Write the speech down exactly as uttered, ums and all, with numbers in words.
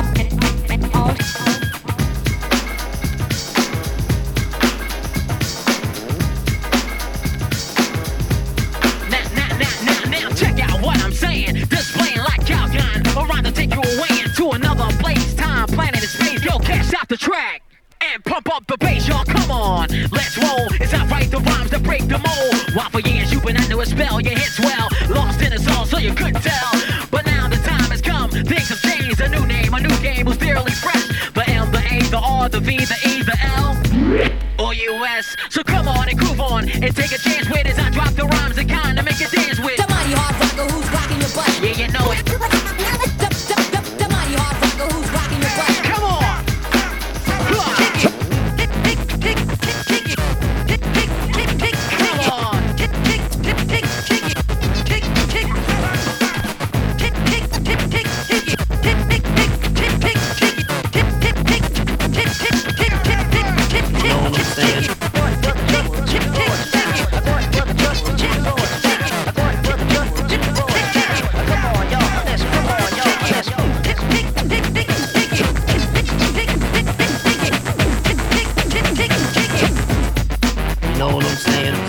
The track and pump up the bass, y'all. Come on, let's roll. It's not right, the rhymes that break the mold. While for years you've been under a spell, your hits well, lost in a song, so you couldn't tell. But now the time has come, things have changed. A new name, a new game was barely fresh. The M, the A, the R, the V, the E, the L, or U S. So come on and groove on and take it